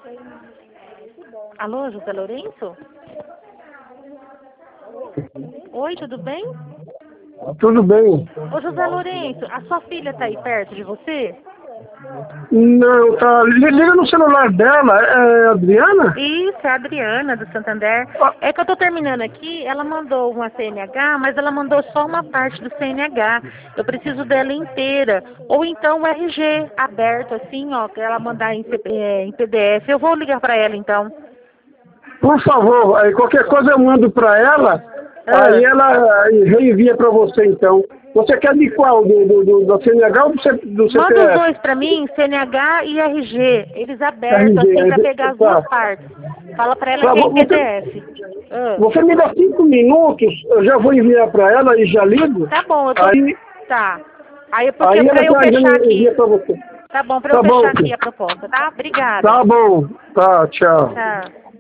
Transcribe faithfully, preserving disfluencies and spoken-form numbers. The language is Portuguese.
Alô, José Lourenço? Oi, tudo bem? Tudo bem. Ô, José Lourenço, a sua filha tá aí perto de você? Não, tá. Liga no celular dela, é Adriana? Isso, é a Adriana, do Santander. Ah, É que eu tô terminando aqui, ela mandou uma C N H, mas ela mandou só uma parte do C N H. Eu preciso dela inteira. Ou então o R G aberto, assim, ó, que ela mandar em, C- é, em P D F. Eu vou ligar pra ela, então. por favor, aí qualquer coisa eu mando pra ela, Ah, aí ela aí reenvia pra você então. Você quer de qual? Do, do, do, do C N H ou do, C, do manda os C P F? dois pra mim, C N H e R G. Eles abertos, R G, assim, pra R G, pegar as duas tá. partes. Fala pra ela Tá, que é em vo- você, P D F. Ah, você me dá cinco minutos, eu já vou enviar pra ela e já ligo. tá bom, eu tô... Aí, Tá. Aí é porque aí pra ela eu já fechar envia aqui. pra você. Tá bom, pra eu Tá bom, fechar aqui a proposta, tá? Obrigada. tá bom. Tá, tchau. Tchau.